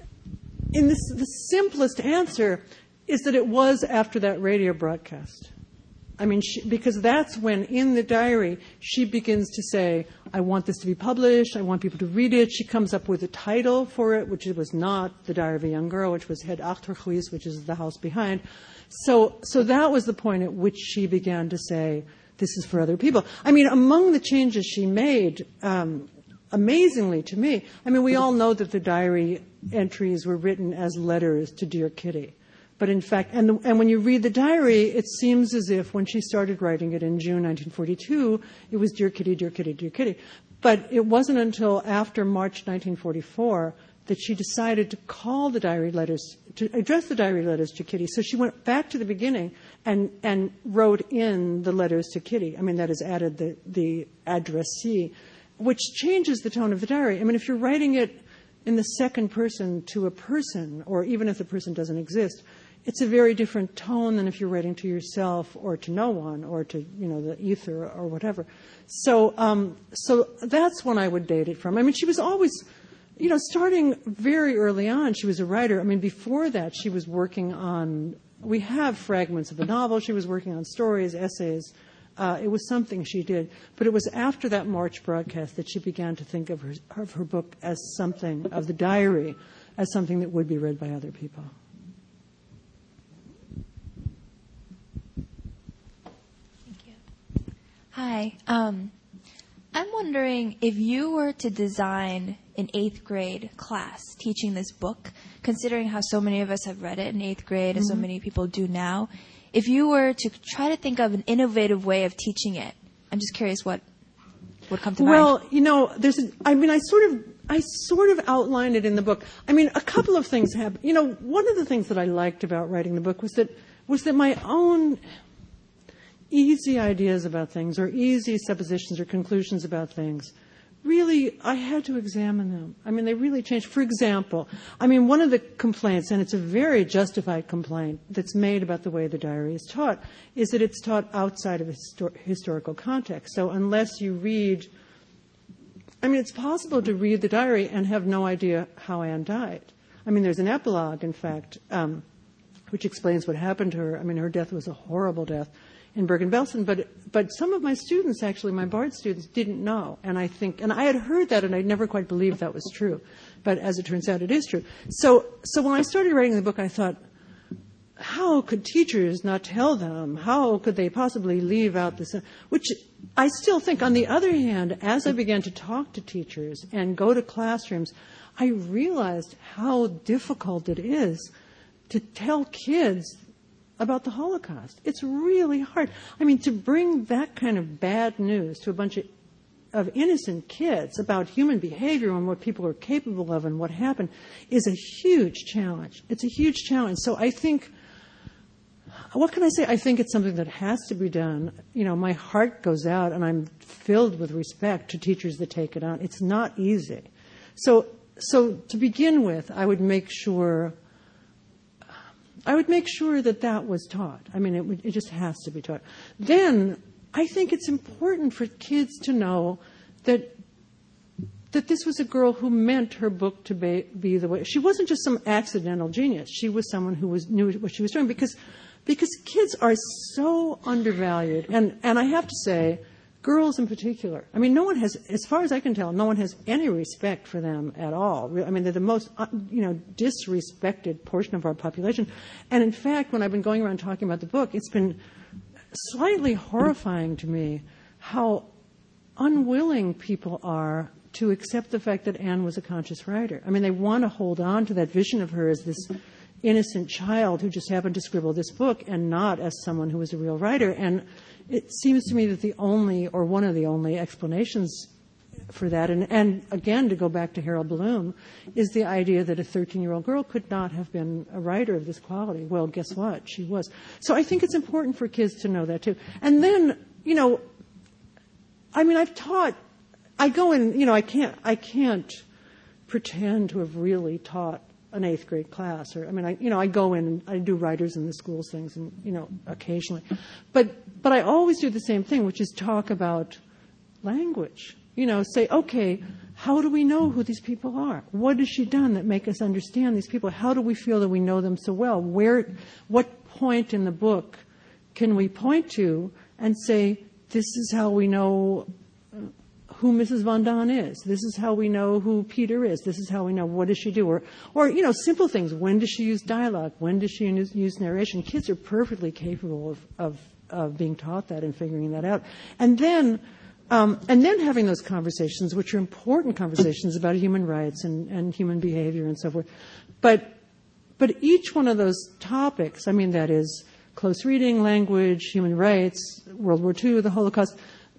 in this, the simplest answer is that it was after that radio broadcast. I mean, she, because that's when, in the diary, she begins to say, I want this to be published, I want people to read it. She comes up with a title for it, which was not The Diary of a Young Girl, which was Het Achterhuis, which is The House Behind. So, so that was the point at which she began to say, this is for other people. I mean, among the changes she made, um, amazingly to me, I mean, we all know that the diary entries were written as letters to Dear Kitty. But in fact, and, the, and when you read the diary, it seems as if when she started writing it in June nineteen forty-two, it was Dear Kitty, Dear Kitty, Dear Kitty. But it wasn't until after March nineteen forty-four that she decided to call the diary letters, to address the diary letters to Kitty. So she went back to the beginning and, and wrote in the letters to Kitty. I mean, that is added the, the addressee, which changes the tone of the diary. I mean, if you're writing it in the second person to a person, or even if the person doesn't exist, it's a very different tone than if you're writing to yourself or to no one or to, you know, the ether or whatever. So, um, so that's when I would date it from. I mean, she was always, you know, starting very early on, she was a writer. I mean, before that, she was working on, we have fragments of the novel. She was working on stories, essays. Uh, it was something she did. But it was after that March broadcast that she began to think of her, of her book as something, of the diary, as something that would be read by other people. Hi. Um, I'm wondering if you were to design an eighth grade class teaching this book, considering how so many of us have read it in eighth grade and mm-hmm. so many people do now, if you were to try to think of an innovative way of teaching it, I'm just curious what would come to well, mind. Well, you know, there's, a, I mean, I sort of, I sort of outlined it in the book. I mean, a couple of things happened. You know, one of the things that I liked about writing the book was that, was that my own easy ideas about things or easy suppositions or conclusions about things, really, I had to examine them. I mean, they really changed. For example, I mean, one of the complaints, and it's a very justified complaint that's made about the way the diary is taught, is that it's taught outside of a histor- historical context. So unless you read, I mean, it's possible to read the diary and have no idea how Anne died. I mean, there's an epilogue, in fact, um, which explains what happened to her. I mean, her death was a horrible death in Bergen-Belsen, but but some of my students, actually, my Bard students, didn't know, and I think, and I had heard that, and I never quite believed that was true, but as it turns out, it is true. So, so when I started writing the book, I thought, how could teachers not tell them? How could they possibly leave out this? Which I still think. On the other hand, as I began to talk to teachers and go to classrooms, I realized how difficult it is to tell kids about the Holocaust. It's really hard. I mean, to bring that kind of bad news to a bunch of, of innocent kids about human behavior and what people are capable of and what happened is a huge challenge. It's a huge challenge. So I think, what can I say? I think it's something that has to be done. You know, my heart goes out, and I'm filled with respect to teachers that take it on. It's not easy. So, so to begin with, I would make sure, I would make sure that that was taught. I mean, it would, it just has to be taught. Then, I think it's important for kids to know that that this was a girl who meant her book to be, be the way. She wasn't just some accidental genius. She was someone who was knew what she was doing, because because kids are so undervalued. And, and I have to say, girls in particular, I mean, no one has, as far as I can tell, no one has any respect for them at all. I mean, they're the most, you know, disrespected portion of our population. And in fact, when I've been going around talking about the book, it's been slightly horrifying to me how unwilling people are to accept the fact that Anne was a conscious writer. I mean, they want to hold on to that vision of her as this innocent child who just happened to scribble this book, and not as someone who was a real writer. And it seems to me that the only, or one of the only explanations for that, and, and again, to go back to Harold Bloom, is the idea that a thirteen-year-old girl could not have been a writer of this quality. Well, guess what? She was. So I think it's important for kids to know that, too. And then, you know, I mean, I've taught, I go in, you know, I can't, I can't pretend to have really taught an eighth grade class, or I mean, I, you know, I go in and I do writers in the schools things, and you know, occasionally, but but I always do the same thing, which is talk about language. You know, say, okay, how do we know who these people are? What has she done that make us understand these people? How do we feel that we know them so well? Where, what point in the book can we point to and say, this is how we know who Missus Von Don is. This is how we know who Peter is. This is how we know what does she do. Or, or you know, simple things. When does she use dialogue? When does she use, use narration? Kids are perfectly capable of, of, of being taught that and figuring that out. And then, um, and then having those conversations, which are important conversations about human rights and, and human behavior and so forth. But, but each one of those topics, I mean, that is close reading, language, human rights, World War Two, the Holocaust,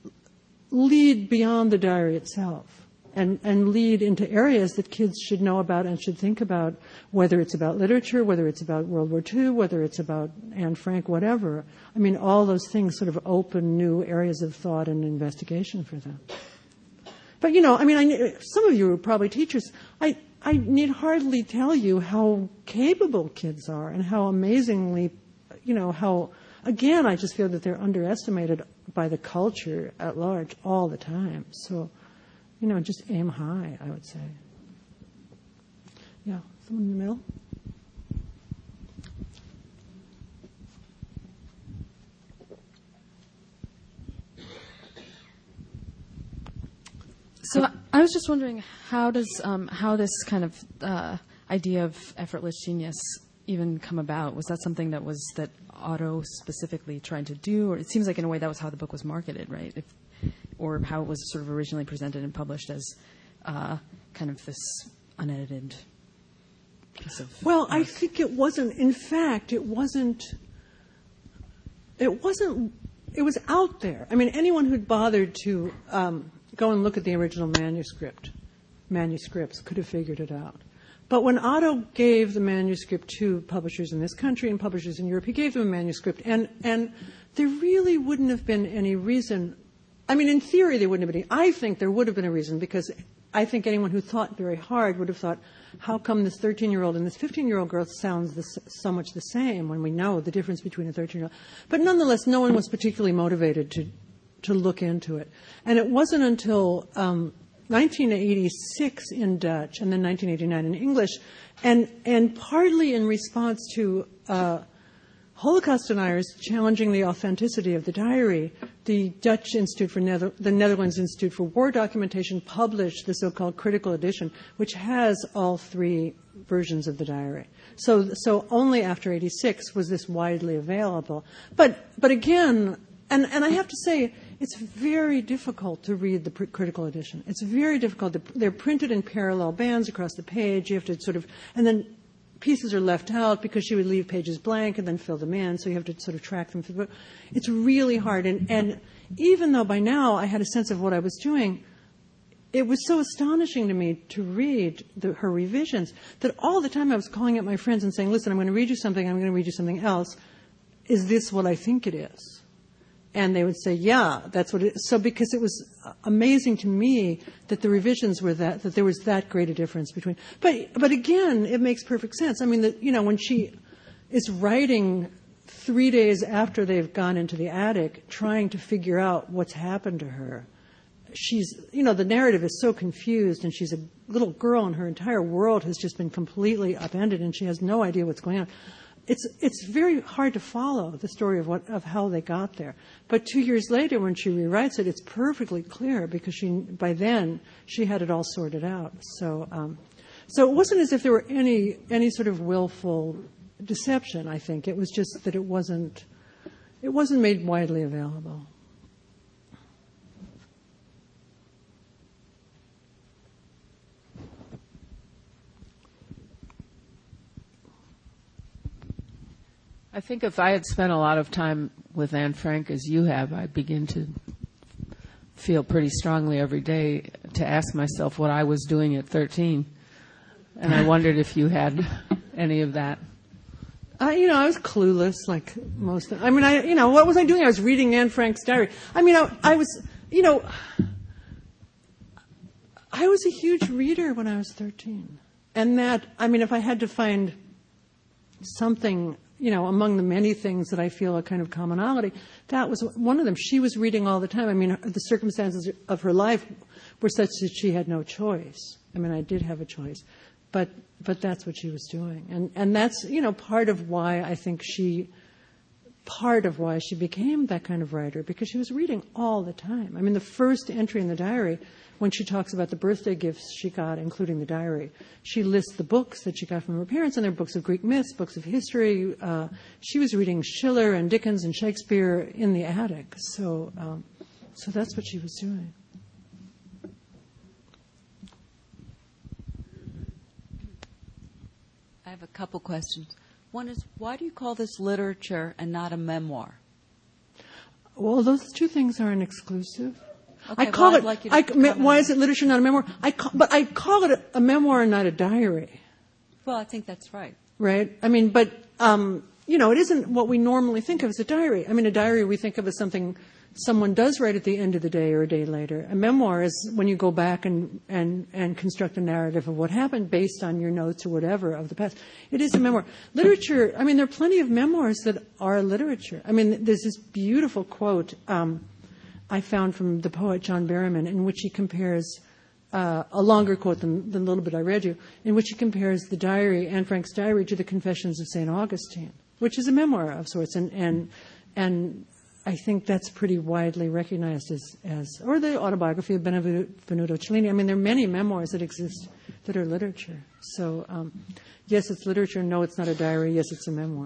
lead beyond the diary itself, and, and lead into areas that kids should know about and should think about, whether it's about literature, whether it's about World War Two, whether it's about Anne Frank, whatever. I mean, all those things sort of open new areas of thought and investigation for them. But, you know, I mean, I, some of you are probably teachers. I, I need hardly tell you how capable kids are and how amazingly, you know, how, again, I just feel that they're underestimated by the culture at large all the time. So, you know, just aim high, I would say. Yeah, someone in the middle? So I was just wondering, how does um, how this kind of uh, idea of effortless genius even come about? Was that something that was that Otto specifically tried to do, or it seems like in a way that was how the book was marketed, right? If, or how it was sort of originally presented and published as uh, kind of this unedited piece of. Well, art. I think it wasn't. In fact, it wasn't. It wasn't. It was out there. I mean, anyone who'd bothered to um, go and look at the original manuscript, manuscripts, could have figured it out. But when Otto gave the manuscript to publishers in this country and publishers in Europe, he gave them a manuscript, and, and there really wouldn't have been any reason. I mean, in theory, there wouldn't have been any. I think there would have been a reason, because I think anyone who thought very hard would have thought, how come this thirteen-year-old and this fifteen-year-old girl sounds this, so much the same when we know the difference between a thirteen-year-old? But nonetheless, no one was particularly motivated to, to look into it. And it wasn't until um, nineteen eighty-six in Dutch and then nineteen eighty-nine in English, and and partly in response to uh, Holocaust deniers challenging the authenticity of the diary, the Dutch Institute for Nether- the Netherlands Institute for War Documentation published the so-called critical edition, which has all three versions of the diary. So so only after eighty-six was this widely available. But but again, and and I have to say, it's very difficult to read the pr- critical edition. It's very difficult. To, they're printed in parallel bands across the page. You have to sort of, and then pieces are left out because she would leave pages blank and then fill them in. So you have to sort of track them through the book. It's really hard. And, and even though by now I had a sense of what I was doing, it was so astonishing to me to read the, her revisions that all the time I was calling up my friends and saying, listen, I'm going to read you something. I'm going to read you something else. is this what I think it is? And they would say, yeah, that's what it is. So because it was amazing to me that the revisions were that, that there was that great a difference between. But, but again, it makes perfect sense. I mean, that, you know, when she is writing three days after they've gone into the attic, trying to figure out what's happened to her, she's, you know, the narrative is so confused, and she's a little girl and her entire world has just been completely upended and she has no idea what's going on. It's it's very hard to follow the story of what of how they got there. But two years later, when she rewrites it, it's perfectly clear because she by then she had it all sorted out. So um, so it wasn't as if there were any any sort of willful deception. I think it was just that it wasn't it wasn't made widely available. I think if I had spent a lot of time with Anne Frank as you have, I'd begin to feel pretty strongly every day to ask myself what I was doing at thirteen. And I wondered if you had any of that. I, you know, I was clueless, like most of, I mean, I, you know, what was I doing? I was reading Anne Frank's diary. I mean, I, I was, you know, I was a huge reader when I was thirteen. And that, I mean, if I had to find something, you know, among the many things that I feel a kind of commonality, that was one of them. She was reading all the time. I mean, the circumstances of her life were such that she had no choice. I mean, I did have a choice, but but that's what she was doing, and and that's, you know, part of why I think she, part of why she became that kind of writer, because she was reading all the time. I mean, the first entry in the diary, when she talks about the birthday gifts she got, including the diary, she lists the books that she got from her parents, and they're books of Greek myths, books of history. Uh, she was reading Schiller and Dickens and Shakespeare in the attic. So, um, so that's what she was doing. I have a couple questions. One is, why do you call this literature and not a memoir? Well, those two things aren't exclusive. Okay, I call well, it. I'd like you to I, comment why on is it literature, not a memoir? I call, but I call it a, a memoir and not a diary. Well, I think that's right. Right. I mean, but um, you know, it isn't what we normally think of as a diary. I mean, a diary we think of as something someone does write at the end of the day or a day later. A memoir is when you go back and and and construct a narrative of what happened based on your notes or whatever of the past. It is a memoir. Literature. I mean, there are plenty of memoirs that are literature. I mean, there's this beautiful quote. Um, I found from the poet John Berryman, in which he compares uh, a longer quote than, than the little bit I read you, in which he compares the diary, Anne Frank's diary, to the Confessions of Saint Augustine, which is a memoir of sorts, and and and I think that's pretty widely recognized as, as or the autobiography of Benvenuto Cellini. I mean, there are many memoirs that exist that are literature. So um, yes, it's literature. No, it's not a diary. Yes, it's a memoir.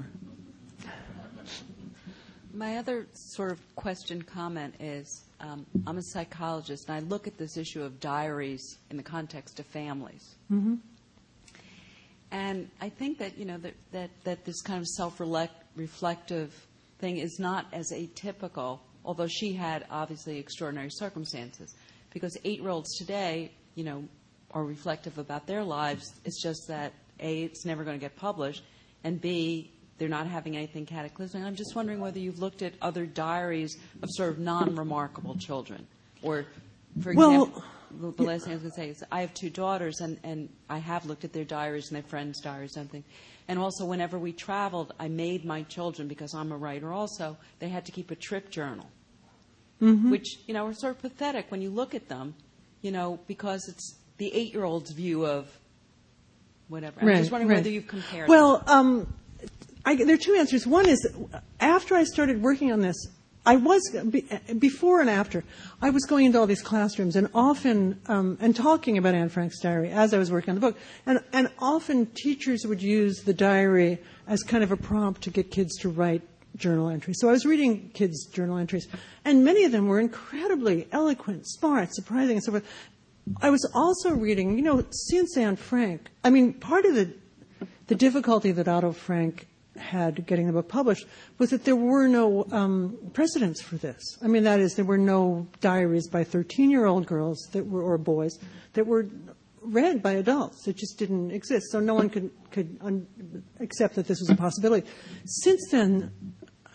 My other sort of question comment is, um, I'm a psychologist, and I look at this issue of diaries in the context of families. Mm-hmm. And I think that, you know, that, that, that this kind of self-reflective thing is not as atypical, although she had obviously extraordinary circumstances, because eight-year-olds today, you know, are reflective about their lives. It's just that, A, it's never going to get published, and B, they're not having anything cataclysmic. I'm just wondering whether you've looked at other diaries of sort of non-remarkable children. Or, for example, well, the last thing I was going to say is I have two daughters, and, and I have looked at their diaries and their friends' diaries and things. And also, whenever we traveled, I made my children, because I'm a writer also, they had to keep a trip journal, mm-hmm. which, you know, are sort of pathetic when you look at them, you know, because it's the eight-year-old's view of whatever. I'm right, just wondering right. whether you've compared Well, them. um... I, there are two answers. One is, after I started working on this, I was, before and after, I was going into all these classrooms and often, um, and talking about Anne Frank's diary as I was working on the book. And, and often teachers would use the diary as kind of a prompt to get kids to write journal entries. So I was reading kids' journal entries, and many of them were incredibly eloquent, smart, surprising, and so forth. I was also reading, you know, since Anne Frank, I mean, part of the, the difficulty that Otto Frank had getting the book published was that there were no um, precedents for this. I mean, that is, there were no diaries by thirteen-year-old girls that were, or boys that were read by adults. It just didn't exist. So no one could, could un- accept that this was a possibility. Since then,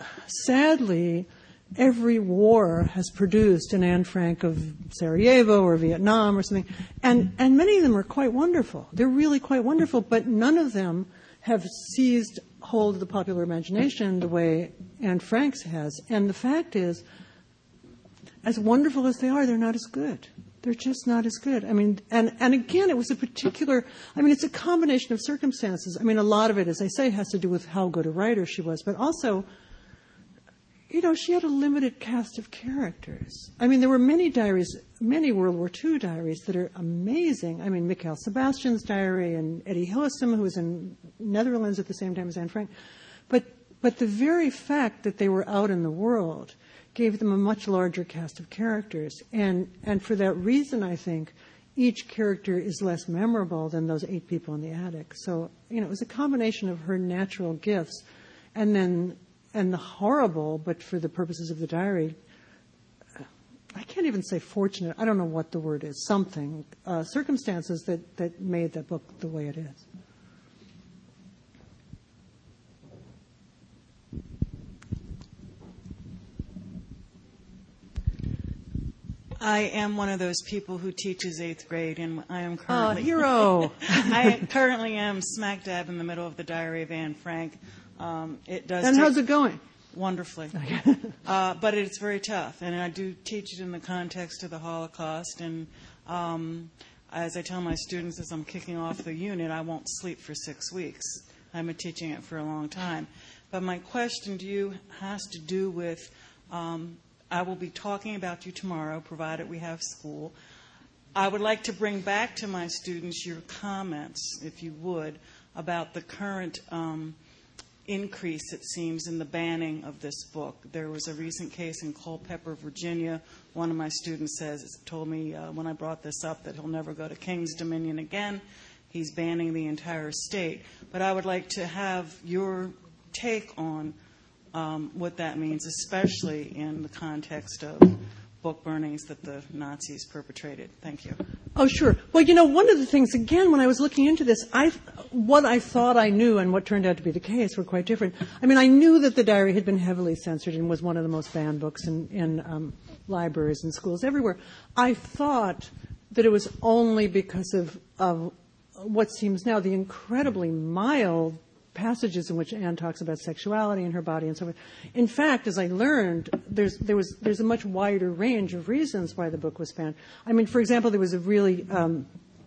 sadly, every war has produced an Anne Frank of Sarajevo or Vietnam or something, and, and many of them are quite wonderful. They're really quite wonderful, but none of them have seized hold of the popular imagination the way Anne Frank's has. And the fact is, as wonderful as they are, they're not as good. They're just not as good. I mean, and, and again, it was a particular, I mean, it's a combination of circumstances. I mean, a lot of it, as I say, has to do with how good a writer she was, but also, you know, she had a limited cast of characters. I mean, there were many diaries, many World War Two diaries that are amazing. I mean, Mikhail Sebastian's diary and Eddie Hillesum, who was in Netherlands at the same time as Anne Frank. But, but the very fact that they were out in the world gave them a much larger cast of characters. And, and for that reason, I think, each character is less memorable than those eight people in the attic. So, you know, it was a combination of her natural gifts and then, and the horrible, but for the purposes of the diary, I can't even say fortunate, I don't know what the word is, something, uh, circumstances that, that made that book the way it is. I am one of those people who teaches eighth grade, and I am currently... Oh, hero! I currently am smack dab in the middle of the Diary of Anne Frank. Um, it does. And take how's it going? Wonderfully. uh, but it's very tough, and I do teach it in the context of the Holocaust. And um, as I tell my students as I'm kicking off the unit, I won't sleep for six weeks. I've been teaching it for a long time. But my question to you has to do with... Um, I will be talking about you tomorrow, provided we have school. I would like to bring back to my students your comments, if you would, about the current um, increase, it seems, in the banning of this book. There was a recent case in Culpeper, Virginia. One of my students says, told me uh, when I brought this up that he'll never go to King's Dominion again. He's banning the entire state. But I would like to have your take on Um, what that means, especially in the context of book burnings that the Nazis perpetrated. Thank you. Oh, sure. Well, you know, one of the things, again, when I was looking into this, I, what I thought I knew and what turned out to be the case were quite different. I mean, I knew that the diary had been heavily censored and was one of the most banned books in, in um, libraries and schools everywhere. I thought that it was only because of, of what seems now the incredibly mild passages in which Anne talks about sexuality and her body and so forth. In fact, as I learned, there's there was there's a much wider range of reasons why the book was banned. I mean, for example, there was a really um,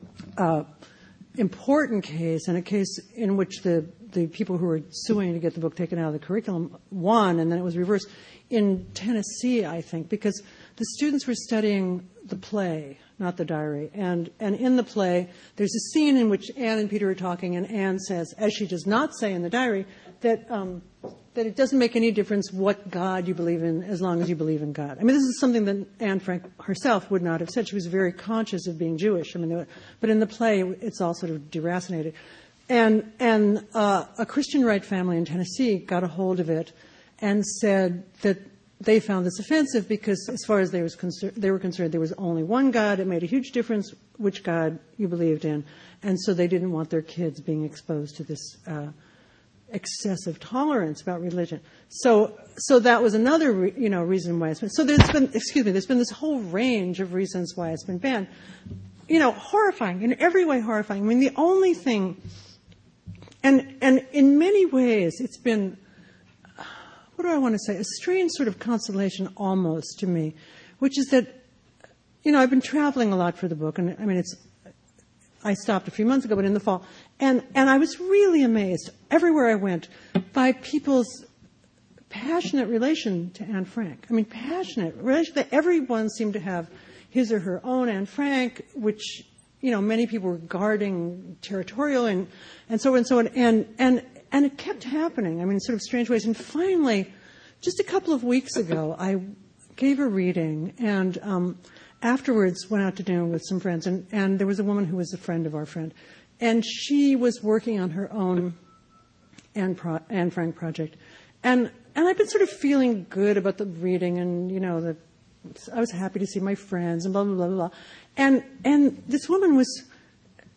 uh, important case, and a case in which the the people who were suing to get the book taken out of the curriculum won, and then it was reversed in Tennessee, I think, because the students were studying the play, not the diary. And, and in the play, there's a scene in which Anne and Peter are talking, and Anne says, as she does not say in the diary, that um, that it doesn't make any difference what God you believe in as long as you believe in God. I mean, this is something that Anne Frank herself would not have said. She was very conscious of being Jewish. I mean, were, but in the play, it's all sort of deracinated. And, and uh, a Christian right family in Tennessee got a hold of it and said that they found this offensive because, as far as they, was concer- they were concerned, there was only one God. It made a huge difference which God you believed in. And so they didn't want their kids being exposed to this uh, excessive tolerance about religion. So so that was another re- you know, reason why it's been. So there's been, excuse me, there's been this whole range of reasons why it's been banned. You know, horrifying, in every way horrifying. I mean, the only thing, and and in many ways it's been, what do I want to say, a strange sort of consolation almost to me, which is that, you know, I've been traveling a lot for the book, and I mean, it's, I stopped a few months ago, but in the fall, and, and I was really amazed everywhere I went by people's passionate relation to Anne Frank. I mean, passionate relation that everyone seemed to have his or her own Anne Frank, which, you know, many people were guarding territorial and, and so on and so on, and, and, And it kept happening, I mean, in sort of strange ways. And finally, just a couple of weeks ago, I gave a reading, and um, afterwards went out to dinner with some friends. And, and there was a woman who was a friend of our friend. And she was working on her own Anne, Pro- Anne Frank project. And and I've been sort of feeling good about the reading, and, you know, the, I was happy to see my friends, and blah, blah, blah, blah. And, and this woman was...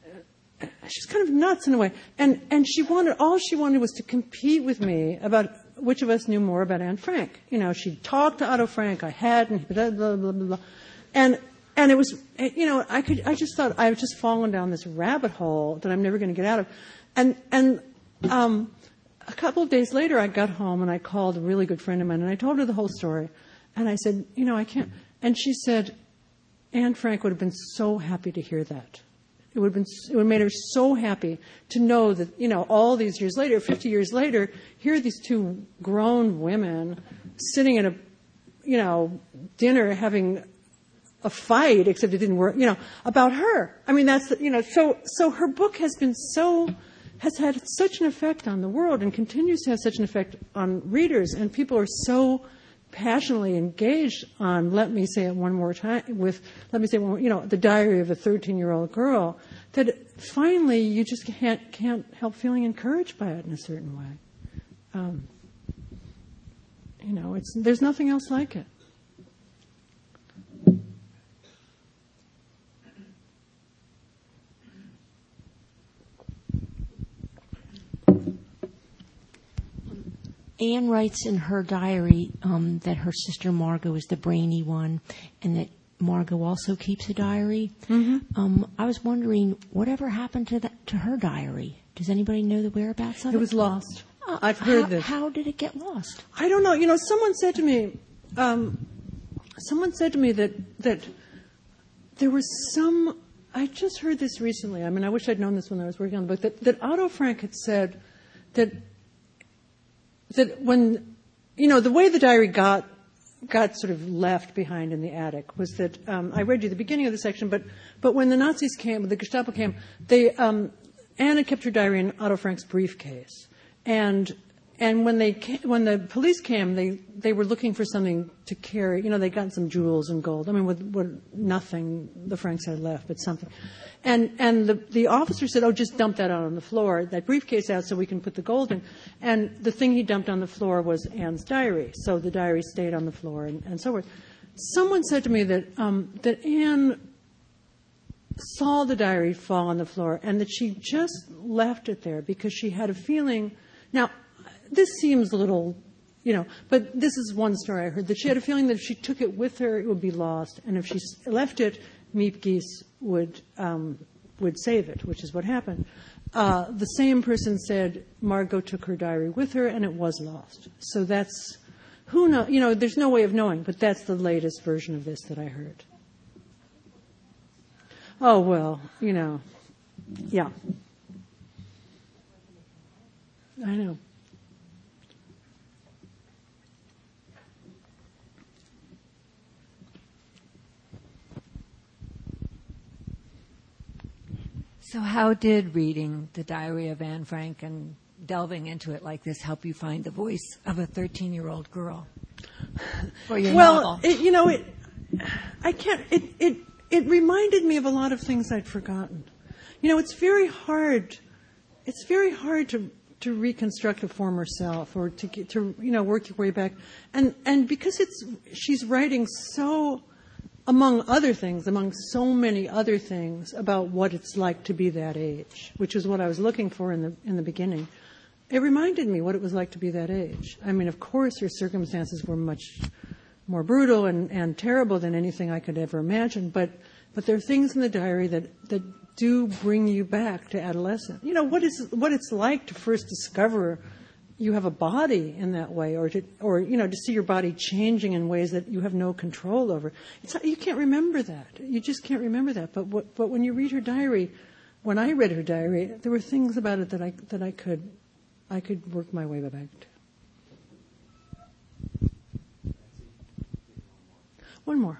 she's kind of nuts in a way. And and she wanted, all she wanted was to compete with me about which of us knew more about Anne Frank. You know, she'd talked to Otto Frank, I hadn't, blah, blah, blah, blah, blah. And, and it was, you know, I could, I just thought I was just fallen down this rabbit hole that I'm never going to get out of. And, and, um, a couple of days later, I got home and I called a really good friend of mine and I told her the whole story. And I said, you know, I can't. And she said, Anne Frank would have been so happy to hear that. It would have been, it would have made her so happy to know that, you know, all these years later, fifty years later, here are these two grown women sitting at a, you know, dinner having a fight, except it didn't work, you know, about her. I mean, that's, the, you know, so, so her book has been so, has had such an effect on the world and continues to have such an effect on readers, and people are so passionately engaged on, let me say it one more time, with, let me say, one more, you know, the diary of a thirteen-year-old girl, that finally you just can't, can't help feeling encouraged by it in a certain way. Um, you know, it's, there's nothing else like it. Anne writes in her diary um, that her sister Margot is the brainy one, and that Margot also keeps a diary. Mm-hmm. Um, I was wondering, whatever happened to that, to her diary? Does anybody know the whereabouts of it? It was lost. Uh, I've heard how, this. How did it get lost? I don't know. You know, someone said to me, um, someone said to me that that there was some. I just heard this recently. I mean, I wish I'd known this when I was working on the book. That, that Otto Frank had said that. That when, you know, the way the diary got got sort of left behind in the attic was that um, I read you the beginning of the section, but but when the Nazis came, the Gestapo came, they um, Anne had kept her diary in Otto Frank's briefcase, and and when they came, when the police came, they they were looking for something to carry. You know, they got some jewels and gold. I mean, with, with nothing the Franks had left, but something. And and the the officer said, "Oh, just dump that out on the floor, that briefcase out, so we can put the gold in." And the thing he dumped on the floor was Anne's diary. So the diary stayed on the floor, and, and so forth. Someone said to me that um, that Anne saw the diary fall on the floor, and that she just left it there because she had a feeling. Now, this seems a little, you know, but this is one story I heard, that she had a feeling that if she took it with her, it would be lost, and if she left it, Miep Gies would um, would save it, which is what happened. Uh, the same person said Margot took her diary with her, and it was lost. So that's, who knows, you know, there's no way of knowing, but that's the latest version of this that I heard. Oh, well, you know, yeah. I know. So how did reading the Diary of Anne Frank and delving into it like this help you find the voice of a thirteen-year-old girl for your well, novel? Well, you know, it, I can't, it, it, it reminded me of a lot of things I'd forgotten. You know, it's very hard, it's very hard to, to reconstruct a former self or to get, to, you know, work your way back. And, and because it's, she's writing so, among other things, among so many other things about what it's like to be that age, which is what I was looking for in the in the beginning. It reminded me what it was like to be that age. I mean, of course, her circumstances were much more brutal and, and terrible than anything I could ever imagine, but but there are things in the diary that, that do bring you back to adolescence. You know, what is what it's like to first discover you have a body in that way, or to, or you know, to see your body changing in ways that you have no control over. It's not, you can't remember that. You just can't remember that. But what, but when you read her diary, when I read her diary, there were things about it that I that I could I could work my way back to. One more,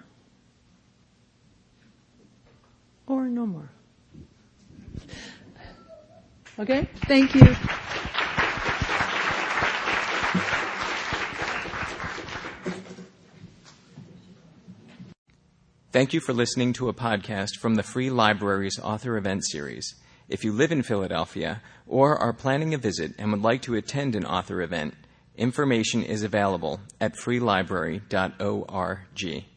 or no more. Okay. Thank you. Thank you for listening to a podcast from the Free Library's Author Event Series. If you live in Philadelphia or are planning a visit and would like to attend an author event, information is available at free library dot org.